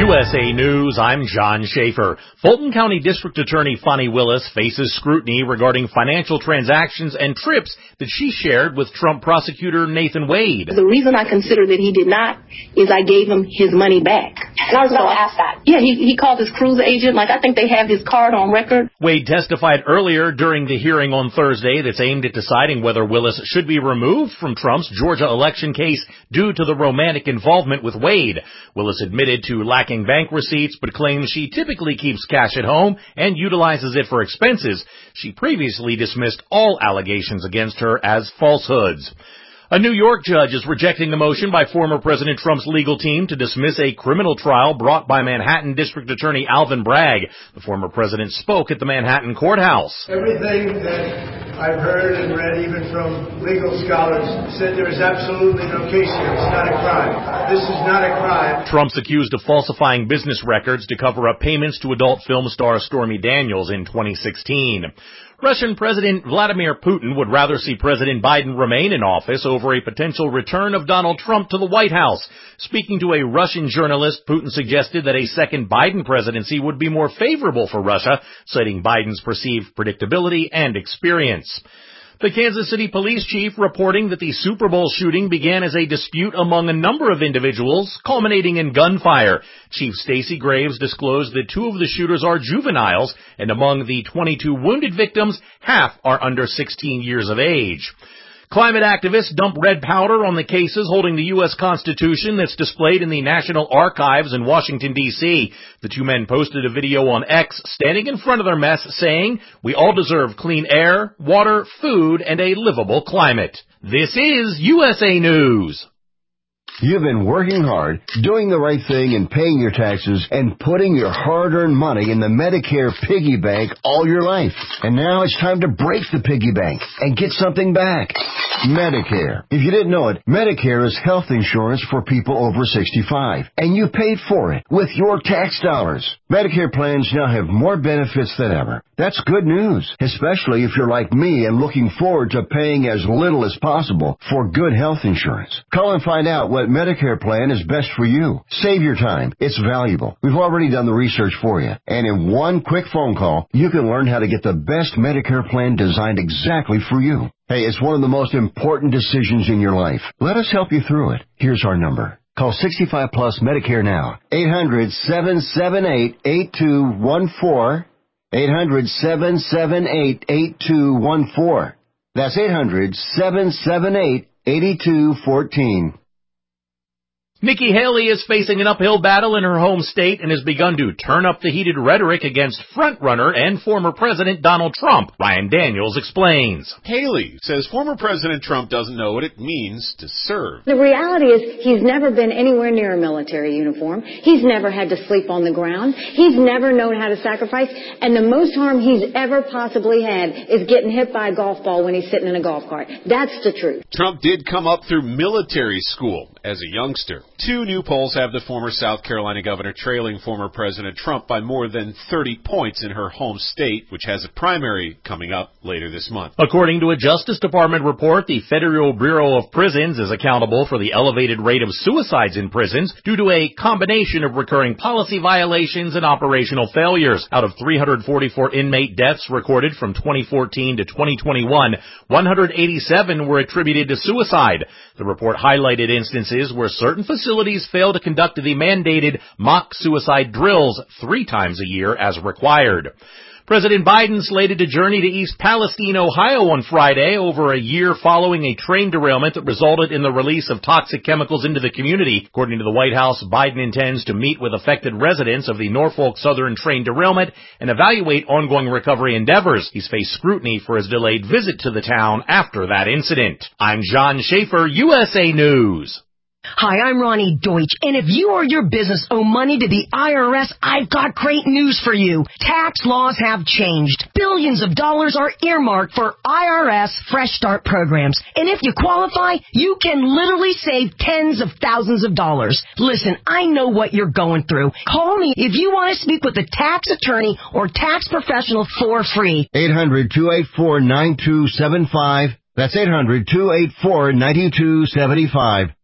USA News, I'm John Schaefer. Fulton County District Attorney Fani Willis faces scrutiny regarding financial transactions and trips that she shared with Trump prosecutor Nathan Wade. The reason I consider that he did not is I gave him his money back. And I was going to ask that. Yeah, he called his cruise agent. I think they have his card on record. Wade testified earlier during the hearing on Thursday that's aimed at deciding whether Willis should be removed from Trump's Georgia election case due to the romantic involvement with Wade. Willis admitted to lacking bank receipts, but claims she typically keeps cash at home and utilizes it for expenses. She previously dismissed all allegations against her as falsehoods. A New York judge is rejecting the motion by former President Trump's legal team to dismiss a criminal trial brought by Manhattan District Attorney Alvin Bragg. The former president spoke at the Manhattan courthouse. Everything that I've heard and read, even from legal scholars, said there is absolutely no case here. It's not a crime. This is not a crime. Trump's accused of falsifying business records to cover up payments to adult film star Stormy Daniels in 2016. Russian President Vladimir Putin would rather see President Biden remain in office over a potential return of Donald Trump to the White House. Speaking to a Russian journalist, Putin suggested that a second Biden presidency would be more favorable for Russia, citing Biden's perceived predictability and experience. The Kansas City police chief reporting that the Super Bowl shooting began as a dispute among a number of individuals, culminating in gunfire. Chief Stacey Graves disclosed that 2 of the shooters are juveniles, and among the 22 wounded victims, half are under 16 years of age. Climate activists dump red powder on the cases holding the U.S. Constitution that's displayed in the National Archives in Washington, D.C. The 2 men posted a video on X standing in front of their mess saying, "We all deserve clean air, water, food, and a livable climate." This is USA News. You've been working hard, doing the right thing and paying your taxes and putting your hard-earned money in the Medicare piggy bank all your life. And now it's time to break the piggy bank and get something back. Medicare. If you didn't know it, Medicare is health insurance for people over 65. And you paid for it with your tax dollars. Medicare plans now have more benefits than ever. That's good news, especially if you're like me and looking forward to paying as little as possible for good health insurance. Call and find out what Medicare plan is best for you. Save your time. It's valuable. We've already done the research for you. And in one quick phone call, you can learn how to get the best Medicare plan designed exactly for you. Hey, it's one of the most important decisions in your life. Let us help you through it. Here's our number. Call 65 Plus Medicare now. 800-778-8214. 800-778-8214. That's 800-778-8214. Nikki Haley is facing an uphill battle in her home state and has begun to turn up the heated rhetoric against frontrunner and former President Donald Trump. Ryan Daniels explains. Haley says former President Trump doesn't know what it means to serve. The reality is he's never been anywhere near a military uniform. He's never had to sleep on the ground. He's never known how to sacrifice. And the most harm he's ever possibly had is getting hit by a golf ball when he's sitting in a golf cart. That's the truth. Trump did come up through military school as a youngster. 2 new polls have the former South Carolina governor trailing former President Trump by more than 30 points in her home state, which has a primary coming up later this month. According to a Justice Department report, the Federal Bureau of Prisons is accountable for the elevated rate of suicides in prisons due to a combination of recurring policy violations and operational failures. Out of 344 inmate deaths recorded from 2014 to 2021, 187 were attributed to suicide. The report highlighted instances where certain facilities fail to conduct the mandated mock suicide drills 3 times a year as required. President Biden slated to journey to East Palestine, Ohio on Friday, over a year following a train derailment that resulted in the release of toxic chemicals into the community. According to the White House, Biden intends to meet with affected residents of the Norfolk Southern train derailment and evaluate ongoing recovery endeavors. He's faced scrutiny for his delayed visit to the town after that incident. I'm John Schaefer, USA News. Hi, I'm Ronnie Deutsch, and if you or your business owe money to the IRS, I've got great news for you. Tax laws have changed. Billions of dollars are earmarked for IRS Fresh Start programs, and if you qualify, you can literally save tens of thousands of dollars. Listen, I know what you're going through. Call me if you want to speak with a tax attorney or tax professional for free. 800-284-9275. That's 800-284-9275.